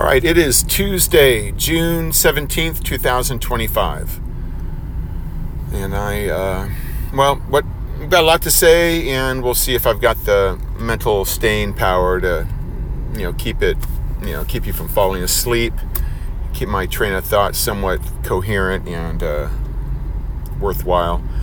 All right, it is Tuesday, June 17th, 2025. And we've got a lot to say, and we'll see if I've got the mental staying power to, keep you from falling asleep, keep my train of thought somewhat coherent and worthwhile.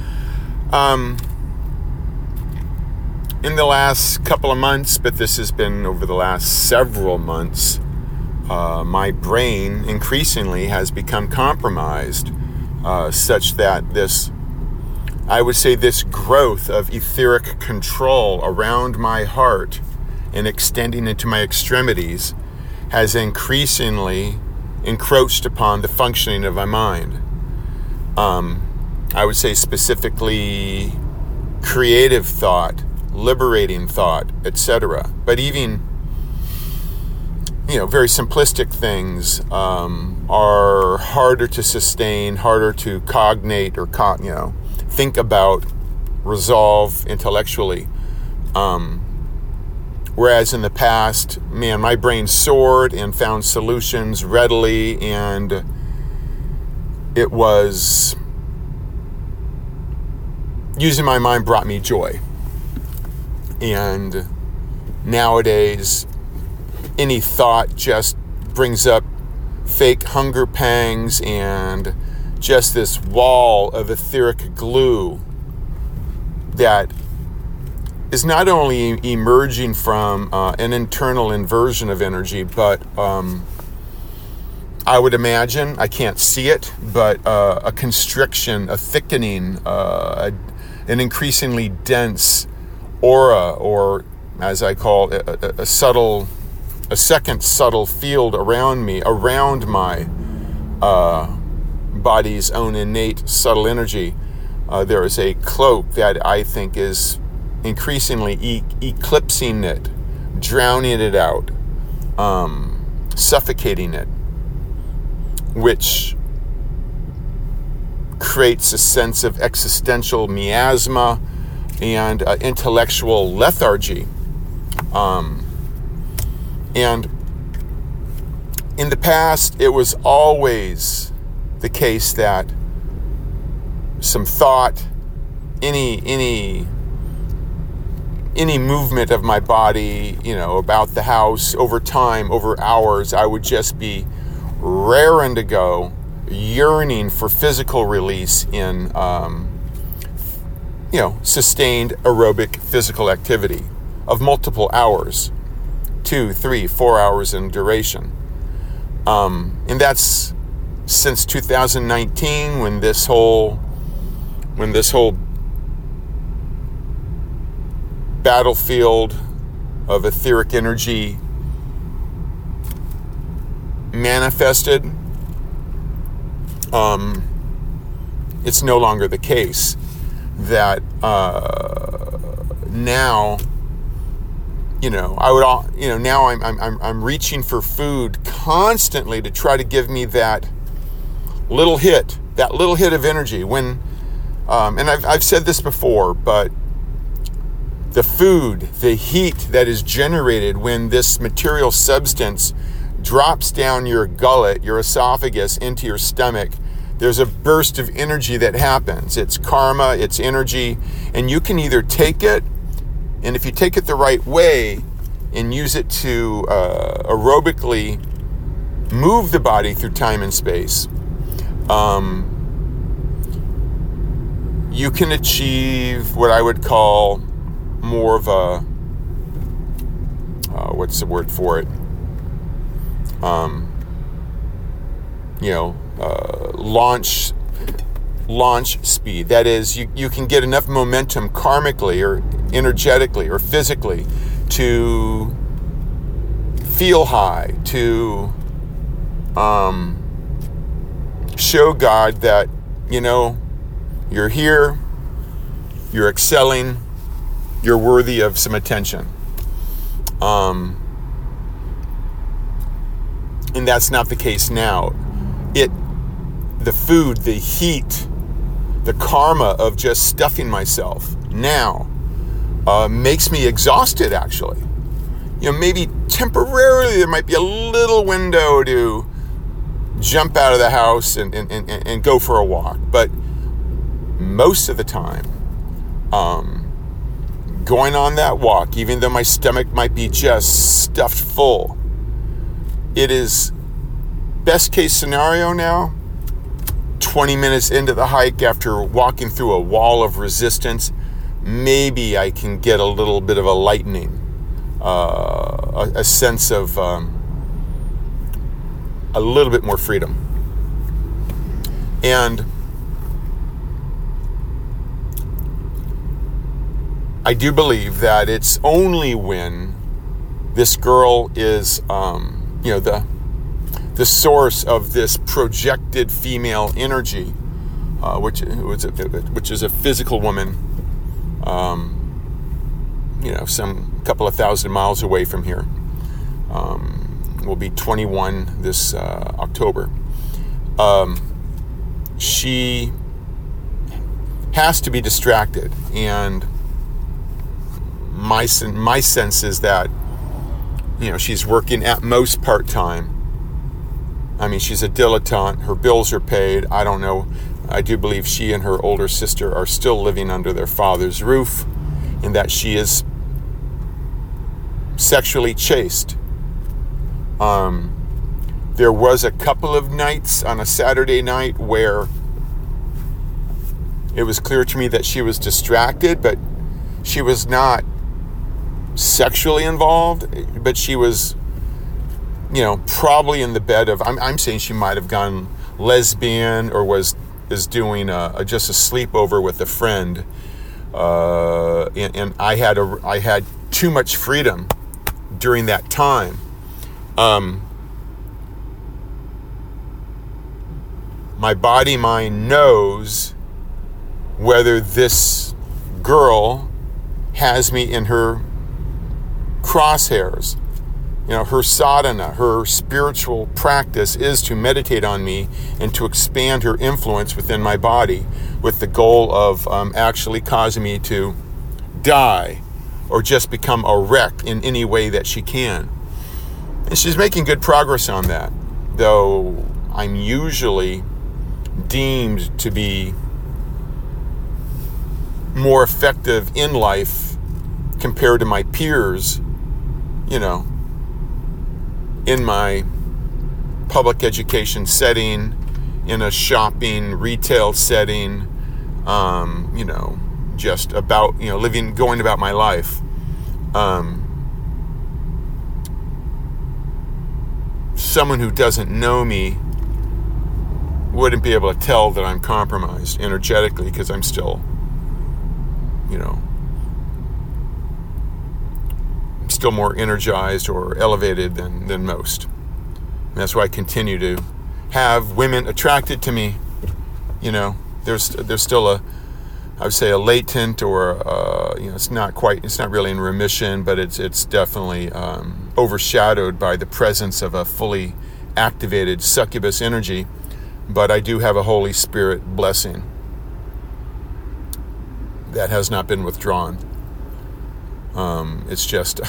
In the last couple of months, but this has been over the last several months, my brain increasingly has become compromised, such that this growth of etheric control around my heart and extending into my extremities has increasingly encroached upon the functioning of my mind. I would say specifically creative thought, liberating thought, etc. But even very simplistic things are harder to sustain, harder to cognate or think about, resolve intellectually. Whereas in the past, my brain soared and found solutions readily, and it was using my mind brought me joy. And nowadays, any thought just brings up fake hunger pangs and just this wall of etheric glue that is not only emerging from an internal inversion of energy, but I would imagine, I can't see it, but a constriction, a thickening, an increasingly dense aura, or as I call it, a second subtle field around me, around my body's own innate subtle energy. There is a cloak that I think is increasingly eclipsing it, drowning it out, suffocating it, which creates a sense of existential miasma and intellectual lethargy. And in the past, it was always the case that some thought, any movement of my body, about the house, over time, over hours, I would just be raring to go, yearning for physical release in, sustained aerobic physical activity of multiple hours. 2, 3, 4 hours in duration. And that's since 2019 when this whole battlefield of etheric energy manifested. It's no longer the case that now now I'm reaching for food constantly to try to give me that little hit of energy. When, and I've said this before, but the food, the heat that is generated when this material substance drops down your gullet, your esophagus, into your stomach, there's a burst of energy that happens. It's karma, it's energy, and you can either take it, and if you take it the right way and use it to aerobically move the body through time and space, you can achieve what I would call more of a, what's the word for it? Launch speed. That is, you can get enough momentum karmically or energetically or physically to feel high, to show God that, you're here, you're excelling, you're worthy of some attention. And that's not the case now. The food, the heat, the karma of just stuffing myself now makes me exhausted, actually. Maybe temporarily there might be a little window to jump out of the house and go for a walk. But most of the time, going on that walk, even though my stomach might be just stuffed full, it is best case scenario now, 20 minutes into the hike after walking through a wall of resistance, maybe I can get a little bit of a lightening, a sense of a little bit more freedom. And I do believe that it's only when this girl is, the source of this projected female energy, which is a physical woman, some couple of thousand miles away from here. Will be 21 this October. She has to be distracted, and my sense is that she's working at most part-time. I mean, she's a dilettante. Her bills are paid. I don't know. I do believe she and her older sister are still living under their father's roof, and that she is sexually chaste. There was a couple of nights on a Saturday night where it was clear to me that she was distracted, but she was not sexually involved, but she was, probably in the bed of, I'm saying she might have gone lesbian or is doing just a sleepover with a friend. And I had too much freedom during that time. My body mind knows whether this girl has me in her crosshairs. Her sadhana, her spiritual practice is to meditate on me and to expand her influence within my body with the goal of actually causing me to die or just become a wreck in any way that she can. And she's making good progress on that, though I'm usually deemed to be more effective in life compared to my peers, in my public education setting, in a shopping, retail setting, just about, going about my life. Someone who doesn't know me wouldn't be able to tell that I'm compromised energetically because I'm still, still more energized or elevated than most. And that's why I continue to have women attracted to me. There's still I would say a latent or it's not really in remission, but it's definitely overshadowed by the presence of a fully activated succubus energy. But I do have a Holy Spirit blessing that has not been withdrawn. It's just,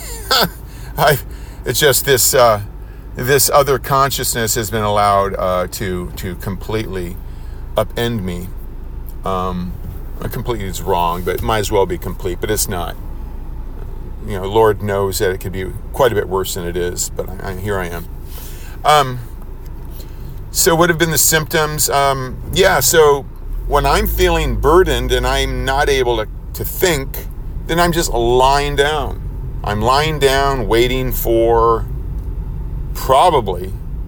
this other consciousness has been allowed to completely upend me. Completely is wrong, but it might as well be complete, but it's not. Lord knows that it could be quite a bit worse than it is, but here I am. So what have been the symptoms? So when I'm feeling burdened and I'm not able to think, then I'm just lying down. I'm lying down waiting for probably,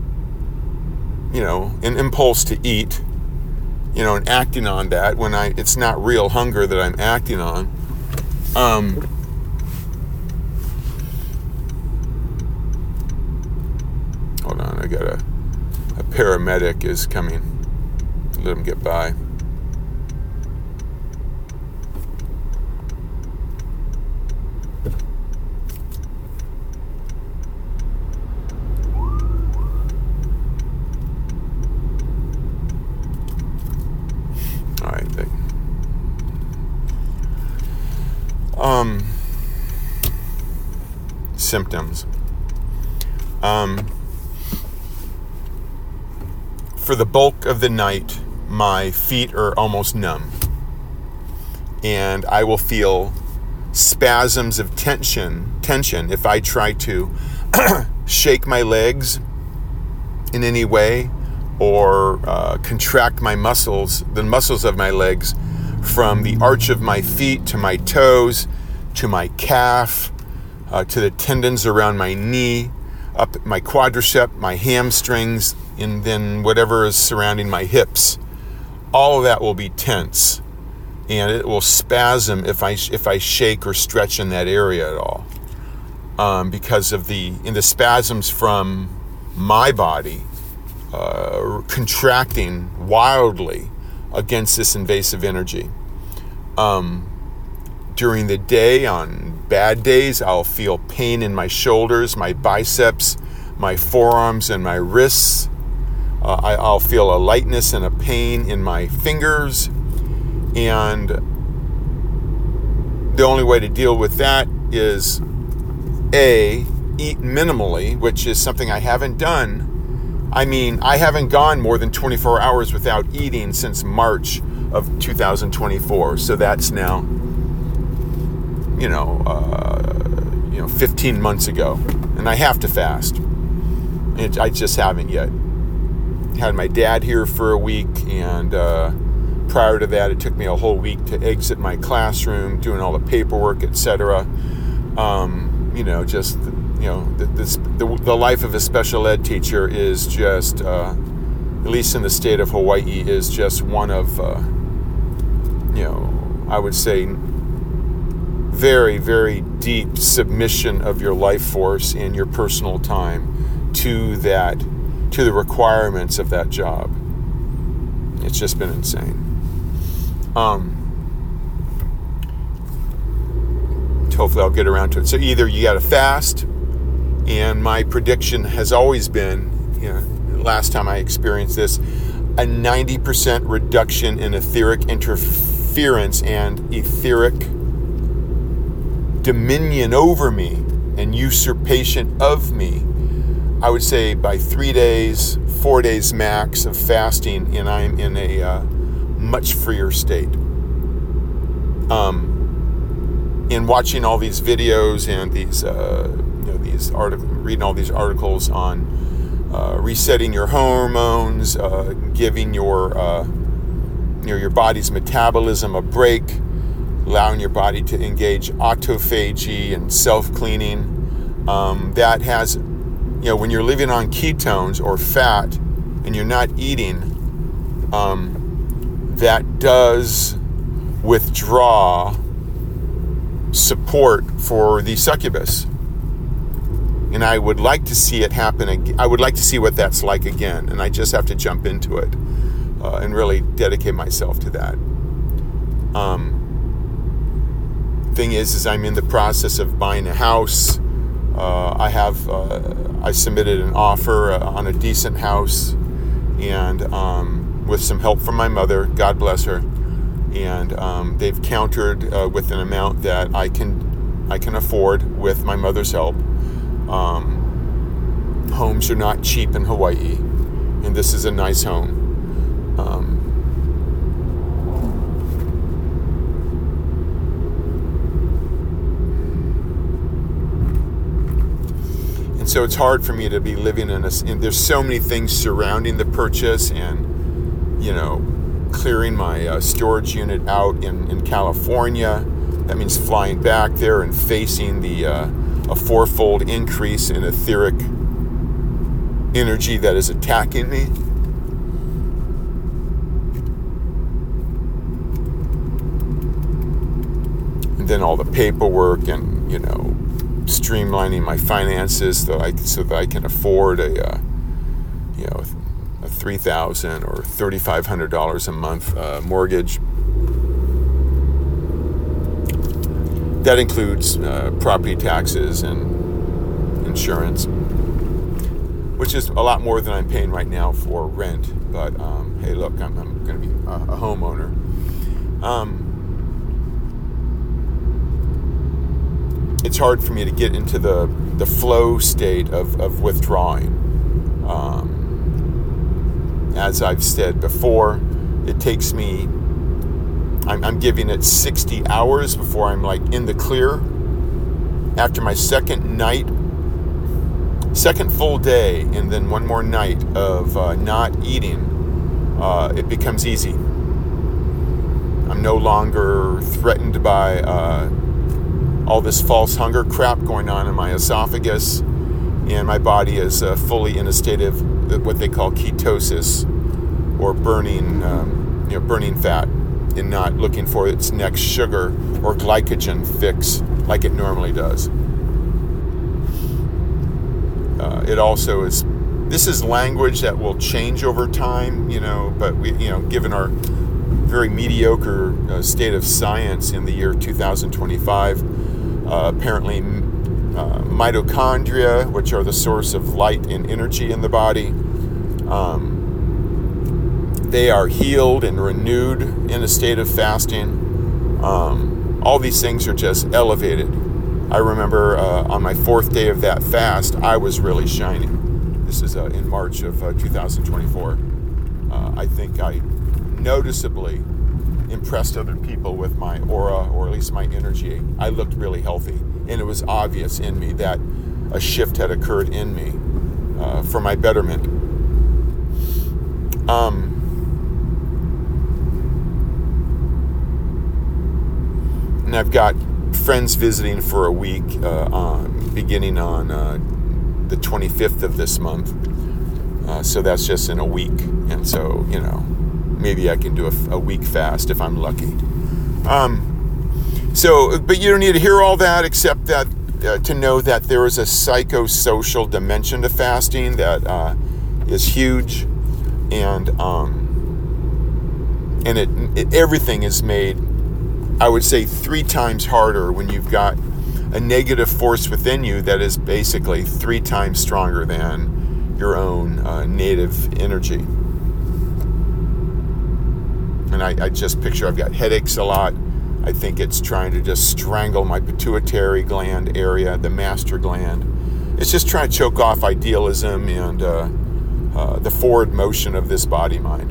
an impulse to eat, and acting on that when it's not real hunger that I'm acting on. Hold on, I got a paramedic is coming. Let him get by. All right. Symptoms. For the bulk of the night, my feet are almost numb. And I will feel spasms of tension if I try to shake my legs in any way or contract my muscles, the muscles of my legs, from the arch of my feet to my toes, to my calf, to the tendons around my knee, up my quadricep, my hamstrings, and then whatever is surrounding my hips. All of that will be tense, and it will spasm if I shake or stretch in that area at all, because of the spasms from my body contracting wildly against this invasive energy. During the day, on bad days, I'll feel pain in my shoulders, my biceps, my forearms, and my wrists. I'll feel a lightness and a pain in my fingers. And the only way to deal with that is A, eat minimally, which is something I haven't done. I mean, I haven't gone more than 24 hours without eating since March of 2024. So that's now, 15 months ago. And I have to fast. I just haven't yet. Had my dad here for a week, and prior to that, it took me a whole week to exit my classroom, doing all the paperwork, etc. The life of a special ed teacher is just, at least in the state of Hawaii, is just one of, I would say, very, very deep submission of your life force and your personal time to the requirements of that job. It's just been insane. Hopefully I'll get around to it. So either you got to fast, and my prediction has always been, last time I experienced this, a 90% reduction in etheric interference and etheric dominion over me and usurpation of me. I would say by 3 days, 4 days max of fasting, and I'm in a much freer state. In watching all these videos and these reading all these articles on resetting your hormones, giving your body's metabolism a break, allowing your body to engage autophagy and self-cleaning, that has, when you're living on ketones or fat and you're not eating, that does withdraw support for the succubus. And I would like to see it happen again. I would like to see what that's like again. And I just have to jump into it and really dedicate myself to that. Thing is I'm in the process of buying a house. I submitted an offer on a decent house, and with some help from my mother, God bless her, and they've countered with an amount that I can afford with my mother's help. Homes are not cheap in Hawaii, and this is a nice home. And so it's hard for me to be living and there's so many things surrounding the purchase, and clearing my storage unit out in California. That means flying back there and facing a fourfold increase in etheric energy that is attacking me. And then all the paperwork and, streamlining my finances so that I can afford a $3,000 or $3,500 a month mortgage. That includes property taxes and insurance, which is a lot more than I'm paying right now for rent. But hey, look, I'm going to be a homeowner. it's hard for me to get into the flow state of withdrawing. As I've said before, it takes me, I'm giving it 60 hours before I'm like in the clear. After my second full day, and then one more night of not eating, it becomes easy. I'm no longer threatened by all this false hunger crap going on in my esophagus, and my body is fully in a state of what they call ketosis, or burning fat, and not looking for its next sugar or glycogen fix like it normally does. It also is. This is language that will change over time, but we, given our very mediocre state of science in the year 2025, apparently mitochondria, which are the source of light and energy in the body, they are healed and renewed in a state of fasting. All these things are just elevated. I remember on my 4th day of that fast, I was really shining. This is in March of 2024. I think I noticeably impressed other people with my aura, or at least my energy. I looked really healthy, and it was obvious in me that a shift had occurred in me for my betterment. And I've got friends visiting for a week, beginning on the 25th of this month. So that's just in a week. And so, maybe I can do a week fast if I'm lucky. But you don't need to hear all that, except that to know that there is a psychosocial dimension to fasting that is huge, and everything is made, I would say, 3 times harder when you've got a negative force within you that is basically 3 times stronger than your own native energy. And I just picture I've got headaches a lot. I think it's trying to just strangle my pituitary gland area, the master gland. It's just trying to choke off idealism and the forward motion of this body-mind.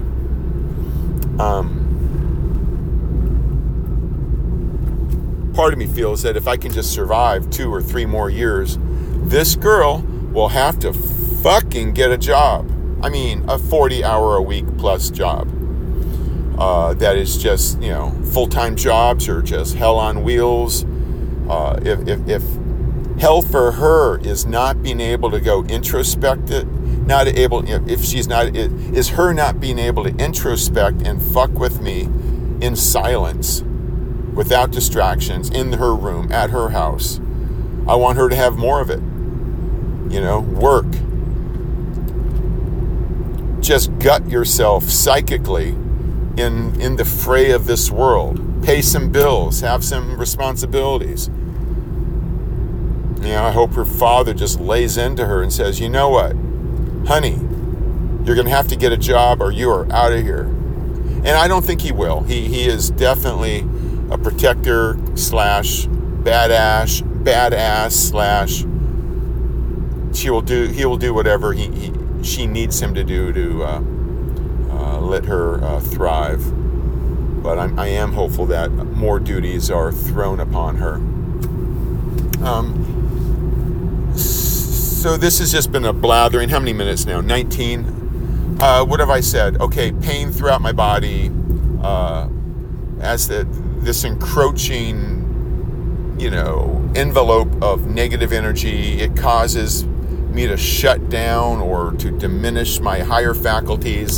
Part of me feels that if I can just survive 2 or 3 more years, this girl will have to fucking get a job. I mean, a 40-hour-a-week plus job. That is just, full-time jobs are just hell on wheels. If hell for her is not being able to go introspect, is her not being able to introspect and fuck with me in silence, without distractions, in her room, at her house. I want her to have more of it. Work. Just gut yourself psychically in the fray of this world. Pay some bills, have some responsibilities. I hope her father just lays into her and says, you know what, honey, you're going to have to get a job or you are out of here. And I don't think he will. He is definitely a protector / badass / he will do whatever she needs him to do to let her thrive. But I am hopeful that more duties are thrown upon her. So this has just been a blathering. How many minutes now? 19. What have I said? Okay, pain throughout my body, as this encroaching, envelope of negative energy. It causes me to shut down or to diminish my higher faculties,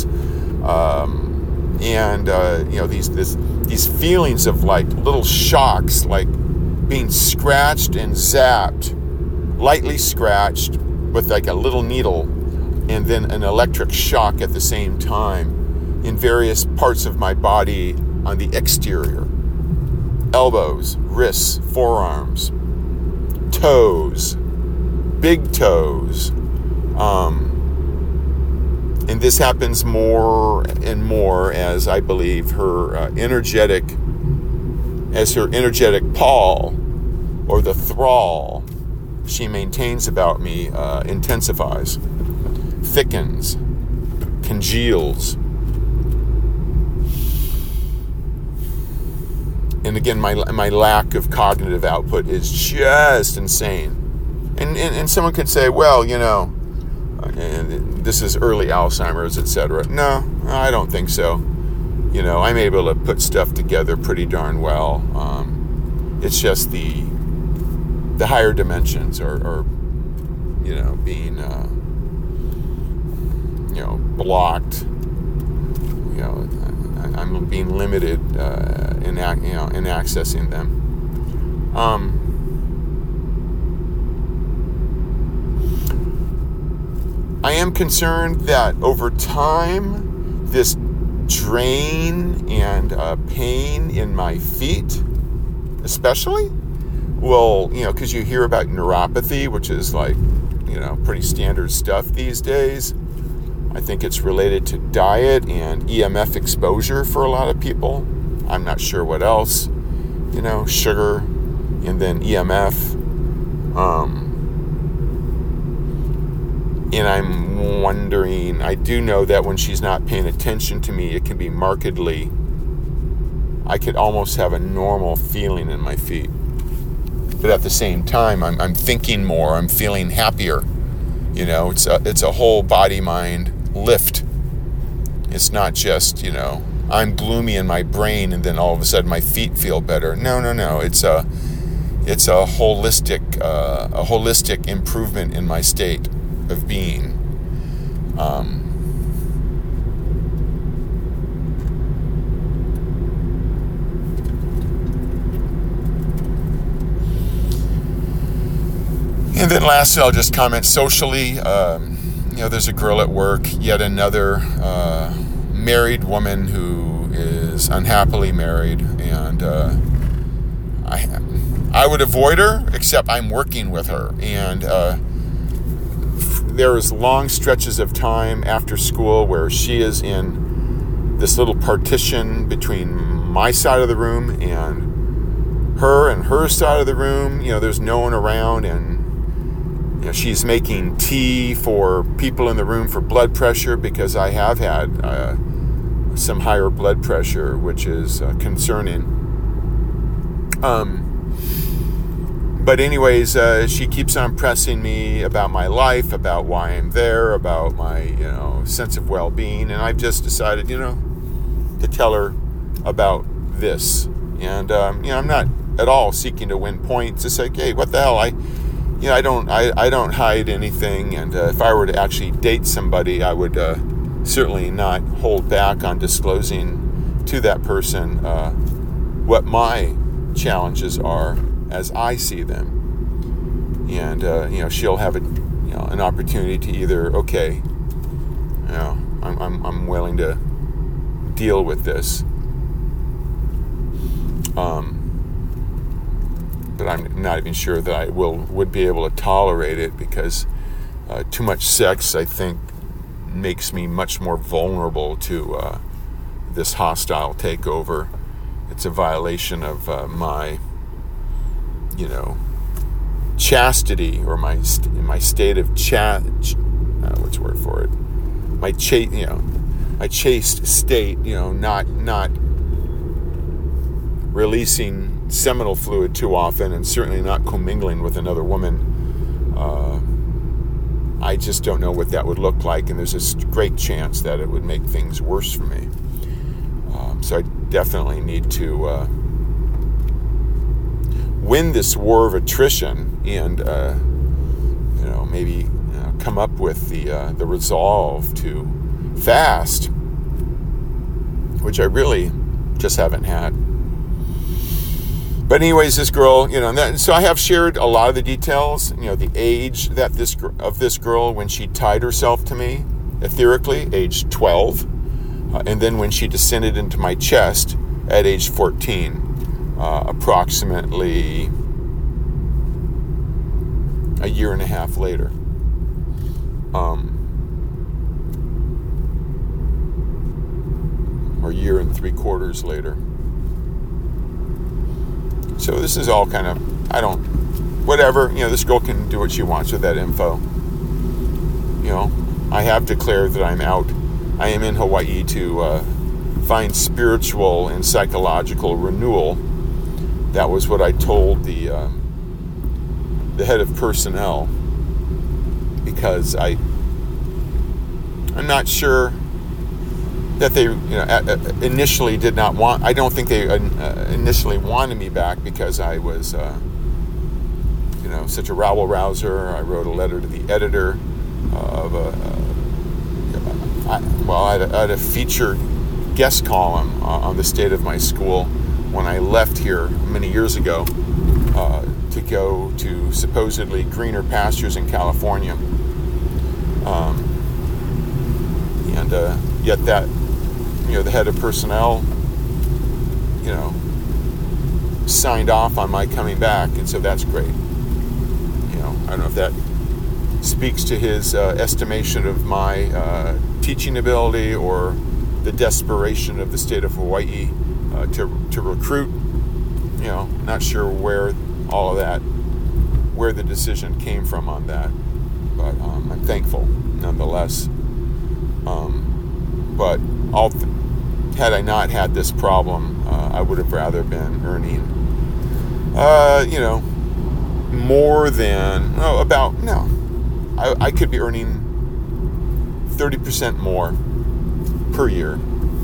these feelings of like little shocks, like being scratched and zapped, lightly scratched with like a little needle, and then an electric shock at the same time in various parts of my body on the exterior. Elbows, wrists, forearms, toes, big toes. And this happens more and more as I believe her energetic Paul or the thrall she maintains about me intensifies, thickens, congeals. And again, my lack of cognitive output is just insane. And someone could say, well, this is early Alzheimer's, etc. No, I don't think so. I'm able to put stuff together pretty darn well. It's just the higher dimensions are being blocked. I'm being limited in accessing them. I am concerned that over time, this drain and pain in my feet, especially, will, because you hear about neuropathy, which is like, pretty standard stuff these days. I think it's related to diet and EMF exposure for a lot of people. I'm not sure what else, sugar and then EMF. And I'm wondering, I do know that when she's not paying attention to me, it can be markedly, I could almost have a normal feeling in my feet. But at the same time, I'm thinking more, I'm feeling happier. It's a whole body-mind lift. It's not just, I'm gloomy in my brain and then all of a sudden my feet feel better. No. It's a holistic improvement in my state of being. And then lastly, I'll just comment socially. There's a girl at work, yet another married woman who is unhappily married, and I would avoid her, except I'm working with her. And there is long stretches of time after school where she is in this little partition between my side of the room and her side of the room. There's no one around, and she's making tea for people in the room for blood pressure, because I have had some higher blood pressure, which is concerning. But anyways, she keeps on pressing me about my life, about why I'm there, about my sense of well-being, and I've just decided to tell her about this. And I'm not at all seeking to win points. It's like, hey, what the hell? I don't hide anything, and if I were to actually date somebody, I would certainly not hold back on disclosing to that person what my challenges are as I see them. And she'll have an opportunity to either, okay, I'm willing to deal with this. But I'm not even sure that I would be able to tolerate it, because too much sex, I think, makes me much more vulnerable to this hostile takeover. It's a violation of my, chastity, or my state of what's the word for it? My chaste state. Not releasing seminal fluid too often, and certainly not commingling with another woman. I just don't know what that would look like, and there's a great chance that it would make things worse for me. So I definitely need to win this war of attrition, and maybe come up with the resolve to fast, which I really just haven't had. But anyways, this girl, so I have shared a lot of the details, the age of this girl when she tied herself to me, etherically, age 12, and then when she descended into my chest at age 14, approximately a year and a half later. Or a year and 3/4 later. So this is all kind of whatever, this girl can do what she wants with that info. I have declared that I am in Hawaii to find spiritual and psychological renewal. That was what I told the head of personnel, because I'm not sure that they initially did not want. I don't think they initially wanted me back because I was such a rabble-rouser. I wrote a letter to the editor of I had a featured guest column on the state of my school when I left here many years ago to go to supposedly greener pastures in California. And yet that, the head of personnel, signed off on my coming back, and so that's great. I don't know if that speaks to his estimation of my teaching ability or the desperation of the state of Hawaii to recruit. Not sure where all of that, where the decision came from on that, but I'm thankful nonetheless. But had I not had this problem, I would have rather been earning, more than, I could be earning 30% more per year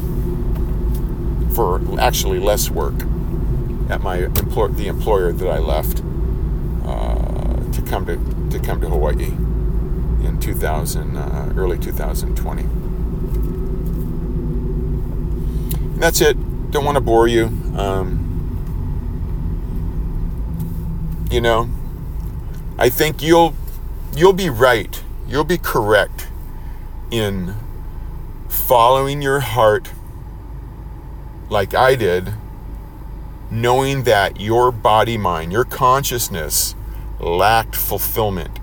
for actually less work at the employer that I left to come to Hawaii in early 2020. And that's it. Don't want to bore you. I think you'll be right. You'll be correct in following your heart like I did, knowing that your body, mind, your consciousness lacked fulfillment.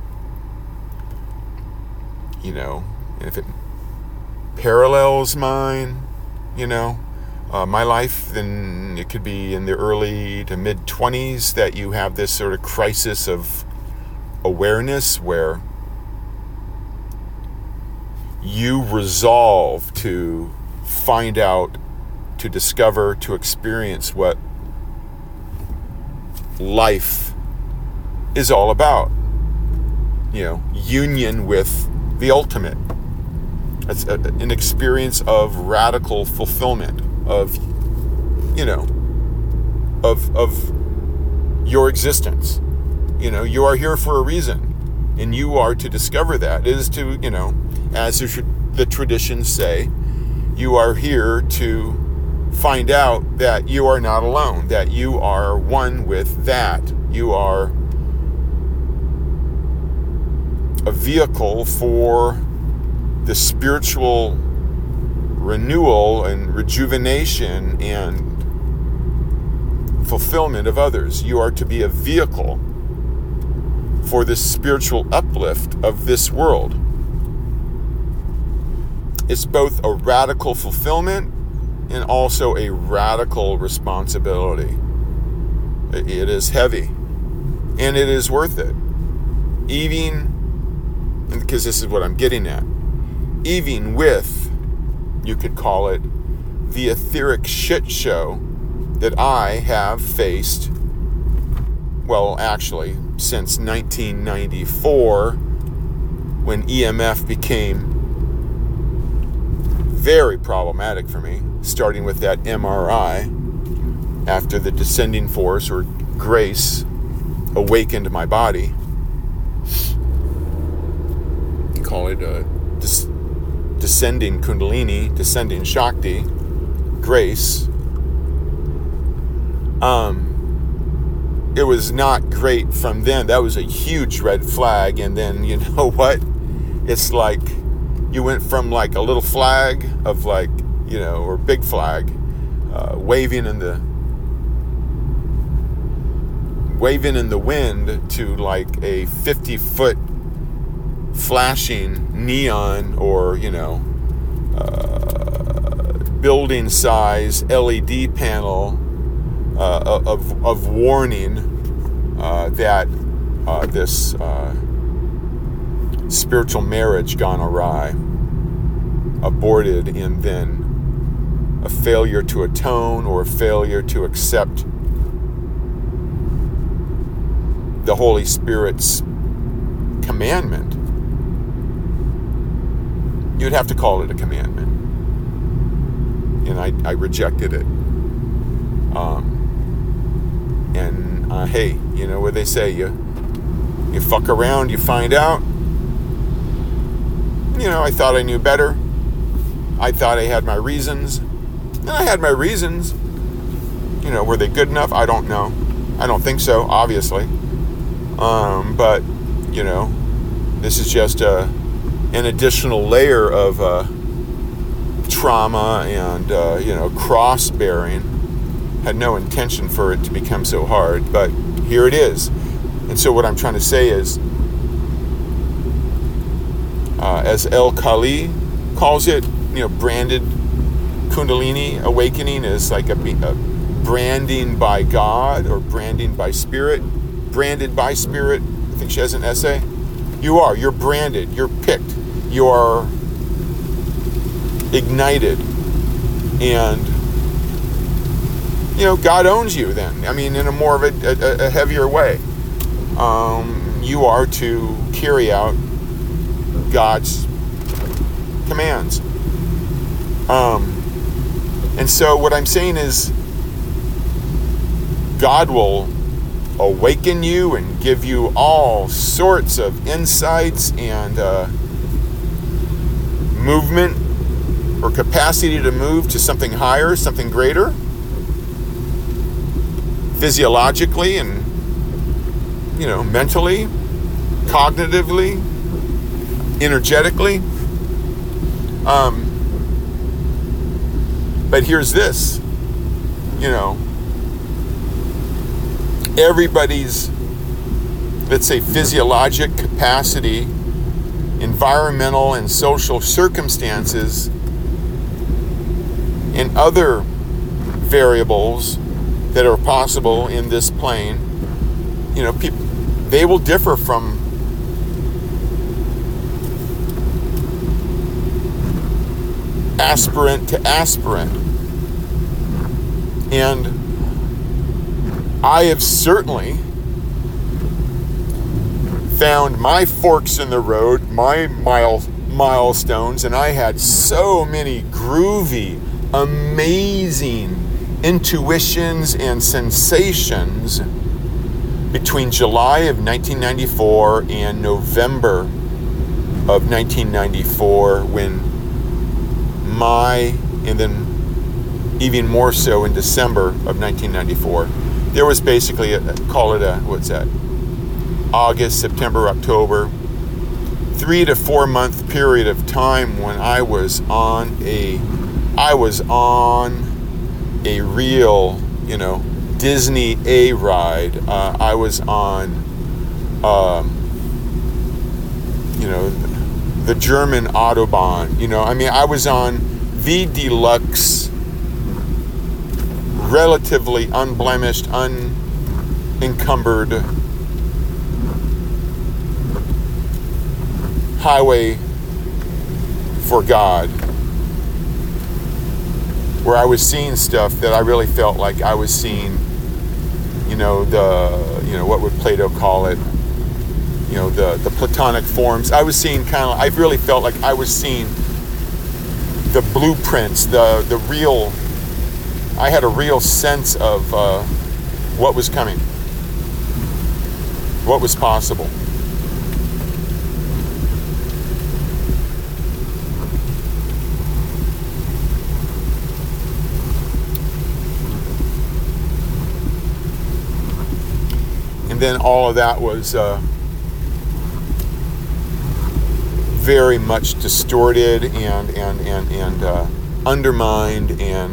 And if it parallels mine, my life, then it could be in the early to mid-20s that you have this sort of crisis of awareness where you resolve to find out, to discover, to experience what life is all about. Union with the ultimate. It's an experience of radical fulfillment of your existence. You are here for a reason, and you are to discover that. It is to, as the traditions say, you are here to find out that you are not alone, that you are one with that. You are a vehicle for the spiritual renewal and rejuvenation and fulfillment of others. You are to be a vehicle for the spiritual uplift of this world. It's both a radical fulfillment and also a radical responsibility. It is heavy, and it is worth it. Even, because this is what I'm getting at, even with, you could call it, the etheric shit show that I have faced, well, actually, since 1994, when EMF became very problematic for me, starting with that MRI after the descending force or grace awakened my body. You call it a descending Kundalini, descending Shakti, grace. It was not great from then. That was a huge red flag. And then, you know what? It's like you went from like a little flag of like, or big flag, waving in the wind to like a 50-foot flashing neon or, building size LED panel of warning that this spiritual marriage gone awry, aborted, and then a failure to atone or a failure to accept the Holy Spirit's commandment. You'd have to call it a commandment. And I rejected it. Hey, you know what they say, you fuck around, you find out. You know, I thought I knew better. I thought I had my reasons. And I had my reasons. You know, were they good enough? I don't know. I don't think so, obviously. But, you know, this is just an additional layer of trauma and, you know, cross-bearing. Had no intention for it to become so hard, but here it is. And so what I'm trying to say is, as El Kali calls it, you know, branded Kundalini awakening is like a branding by God or branding by Spirit. Branded by Spirit. I think she has an essay. You're branded. You're picked. You are ignited. And, you know, God owns you then. I mean, in a more of a heavier way. You are to carry out God's commands. And so what I'm saying is, God will awaken you and give you all sorts of insights and movement or capacity to move to something higher, something greater, physiologically and, you know, mentally, cognitively, energetically. But here's this, you know, everybody's, let's say, physiologic capacity, environmental and social circumstances, and other variables that are possible in this plane, you know, they will differ from aspirant to aspirant. And I have certainly found my forks in the road, my milestones, and I had so many groovy, amazing intuitions and sensations between July of 1994 and November of 1994, and then even more so in December of 1994. There was basically August, September, October, 3 to 4 month period of time when I was on a real, you know, Disney A ride. I was on, you know, the German Autobahn. You know, I mean, I was on the deluxe, relatively unblemished, unencumbered highway for God, where I was seeing stuff that I really felt like I was seeing, you know, what would Plato call it, you know, the Platonic forms. I was seeing I really felt like I was seeing the blueprints, the real, I had a real sense of what was coming, what was possible. Then all of that was very much distorted and undermined and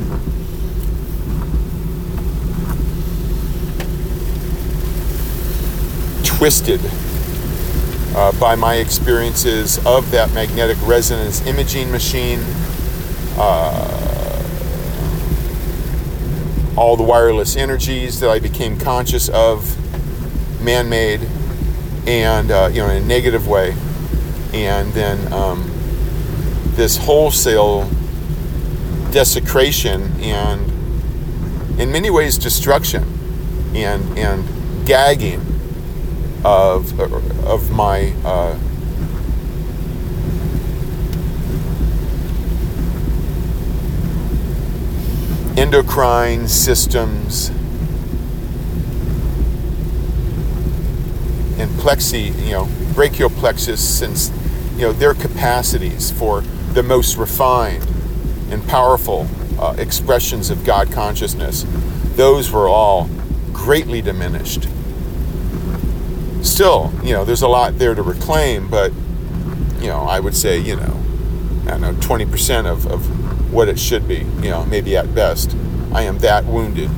twisted by my experiences of that magnetic resonance imaging machine, all the wireless energies that I became conscious of man-made, and in a negative way, and then this wholesale desecration and in many ways destruction and gagging of my endocrine systems and brachial plexus, since their capacities for the most refined and powerful expressions of God consciousness, those were all greatly diminished. Still, there's a lot there to reclaim, but I would say, 20% of what it should be, maybe at best. I am that wounded,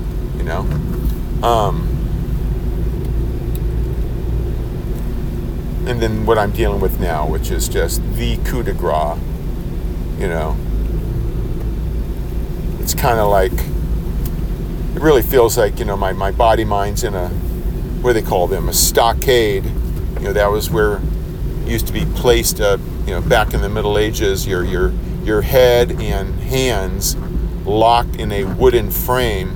and then what I'm dealing with now, which is just the coup de grace, it's kind of like, it really feels like, my body mind's in a, what do they call them, a stockade. That was where it used to be placed, back in the Middle Ages, your head and hands locked in a wooden frame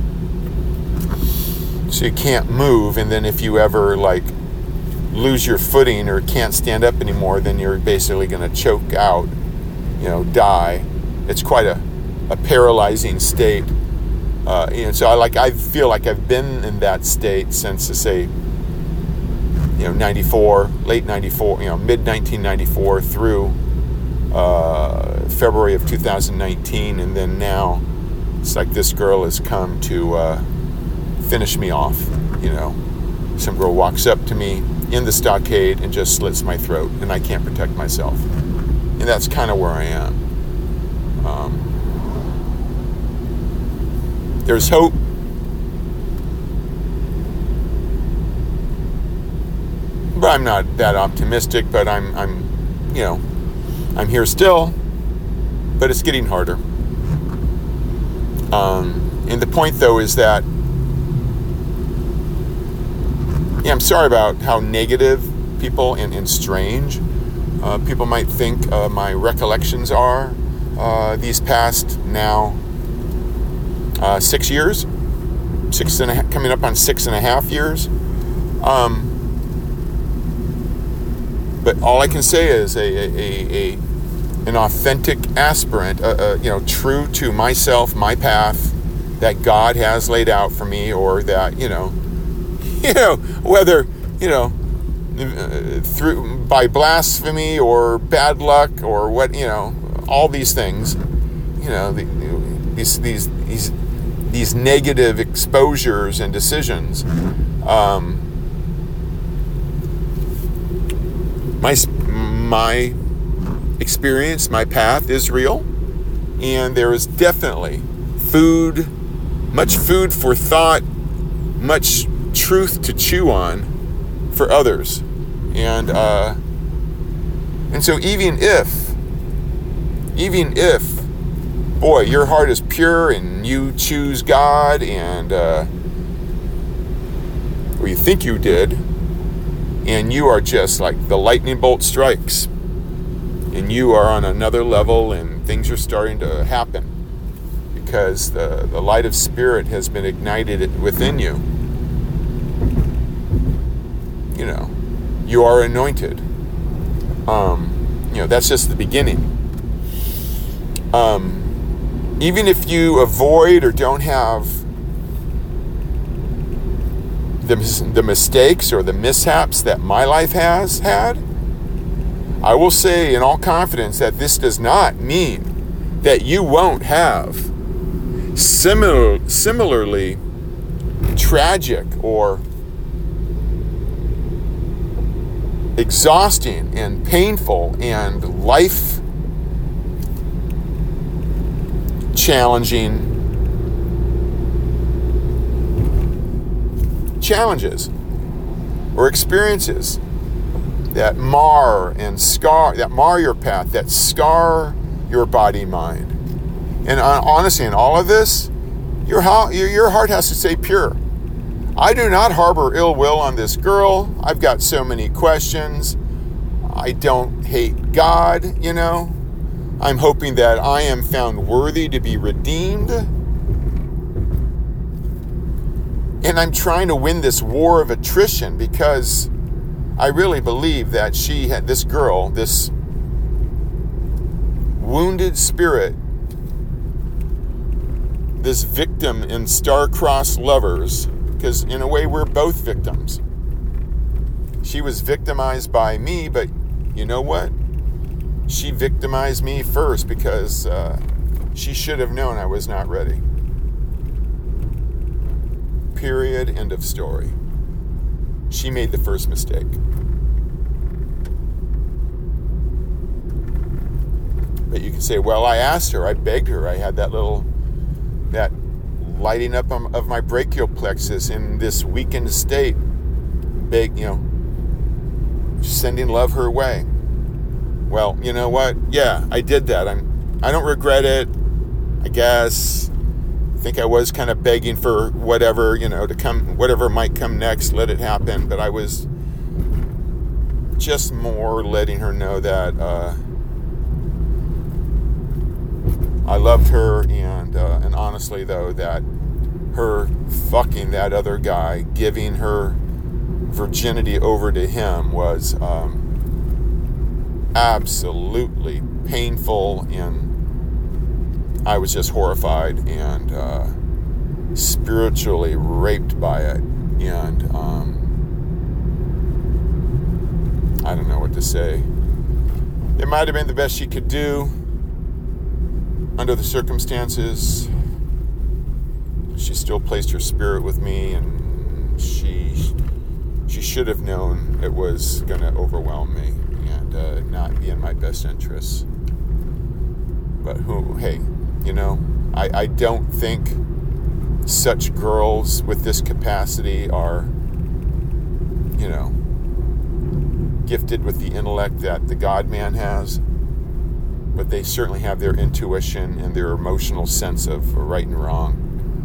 so you can't move, and then if you ever lose your footing or can't stand up anymore, then you're basically going to choke out, die. It's quite a paralyzing state. So I feel like I've been in that state since, say, 94, late 94, mid 1994 through February of 2019, and then now it's like this girl has come to finish me off. Some girl walks up to me in the stockade and just slits my throat, and I can't protect myself. And that's kind of where I am. There's hope. But I'm not that optimistic, but I'm here still, but it's getting harder. And the point, though, is that I'm sorry about how negative people and strange people might think my recollections are these past now 6 years, coming up on 6.5 years. But all I can say is an authentic aspirant, true to myself, my path that God has laid out for me, or that, whether, through by blasphemy or bad luck or what, all these things, these negative exposures and decisions. My experience, my path is real, and there is definitely much food for thought, much truth to chew on for others. And so even if, boy, your heart is pure and you choose God, and or you think you did, and you are just like the lightning bolt strikes, and you are on another level, and things are starting to happen because the light of Spirit has been ignited within you. You are anointed. That's just the beginning. Even if you avoid or don't have the mistakes or the mishaps that my life has had, I will say in all confidence that this does not mean that you won't have similarly tragic or exhausting and painful and life challenging challenges or experiences that mar your path, that scar your body, mind. And honestly, in all of this, your heart has to stay pure. I do not harbor ill will on this girl. I've got so many questions. I don't hate God, you know. I'm hoping that I am found worthy to be redeemed. And I'm trying to win this war of attrition because I really believe that she had, this girl, this wounded spirit, this victim in star-crossed lovers, because in a way we're both victims. She was victimized by me, but you know what? She victimized me first because she should have known I was not ready. Period. End of story. She made the first mistake. But you can say, well, I asked her, I begged her, I had that lighting up of my brachial plexus in this weakened state, sending love her way. Well, you know what? Yeah, I did that. I don't regret it. I guess. I think I was kind of begging for whatever, to come, whatever might come next, let it happen. But I was just more letting her know that I loved her, and honestly though, that her fucking that other guy, giving her virginity over to him, was absolutely painful, and I was just horrified and spiritually raped by it, and I don't know what to say. It might have been the best she could do under the circumstances. She still placed her spirit with me, and she should have known it was going to overwhelm me and not be in my best interests. But hey, I don't think such girls with this capacity are, gifted with the intellect that the God-man has. But they certainly have their intuition and their emotional sense of right and wrong.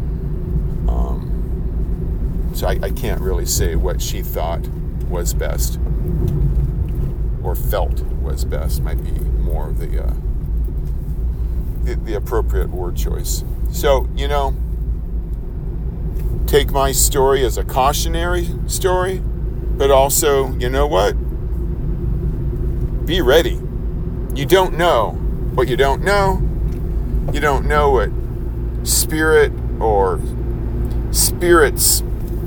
So I can't really say what she thought was best or felt was best. Might be more of the appropriate word choice. So, take my story as a cautionary story, but also, you know what? Be ready. You don't know what you don't know. You don't know what spirit or spirits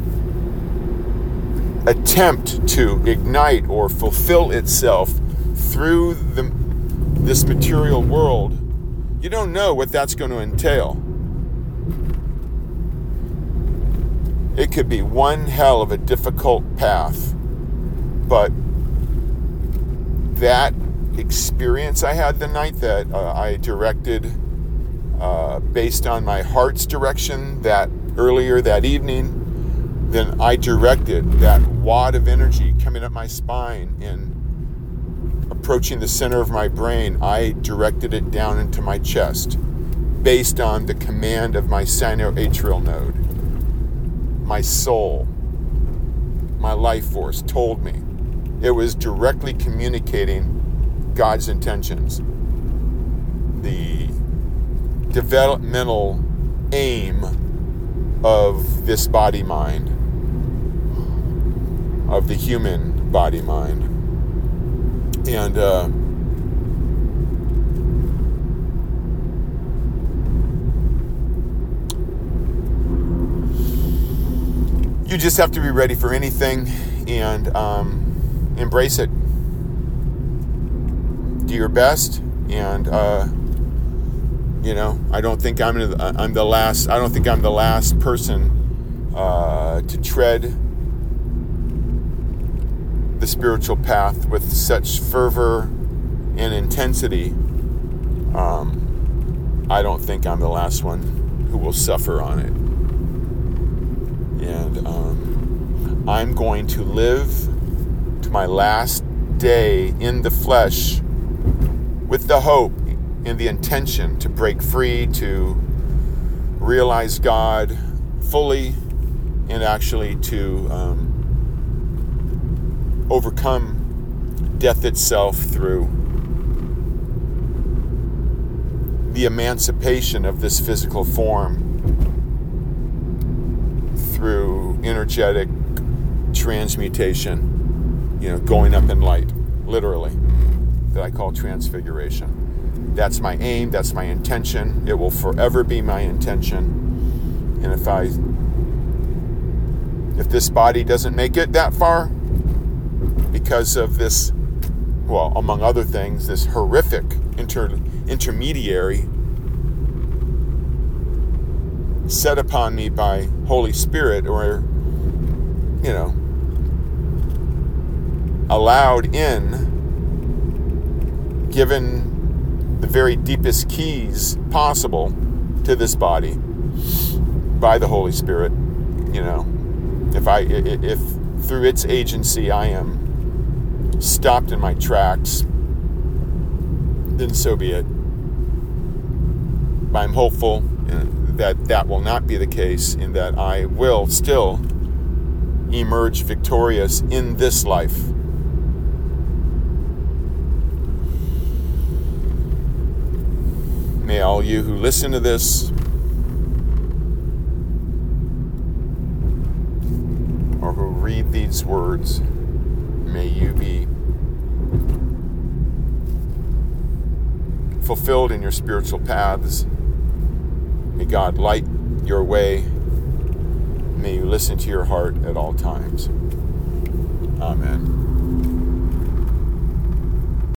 attempt to ignite or fulfill itself through this material world. You don't know what that's going to entail. It could be one hell of a difficult path, but that experience I had the night that I directed based on my heart's direction that earlier that evening, then I directed that wad of energy coming up my spine and approaching the center of my brain. I directed it down into my chest based on the command of my sinoatrial node. My soul, my life force told me. It was directly communicating God's intentions. The developmental aim of this body-mind, of the human body-mind. And you just have to be ready for anything and embrace it. Do your best, and I don't think I'm the last. I don't think I'm the last person to tread the spiritual path with such fervor and intensity. I don't think I'm the last one who will suffer on it. And I'm going to live to my last day in the flesh with the hope and the intention to break free, to realize God fully, and actually to overcome death itself through the emancipation of this physical form, through energetic transmutation, going up in light, literally, that I call transfiguration. That's my aim, that's my intention. It will forever be my intention. And if this body doesn't make it that far because of this, well, among other things, this horrific intermediary set upon me by Holy Spirit, or allowed in, given the very deepest keys possible to this body by the Holy Spirit, if through its agency I am stopped in my tracks, then so be it. But I'm hopeful that that will not be the case, and that I will still emerge victorious in this life. May all you who listen to this, or who read these words, may you be fulfilled in your spiritual paths. May God light your way. May you listen to your heart at all times. Amen.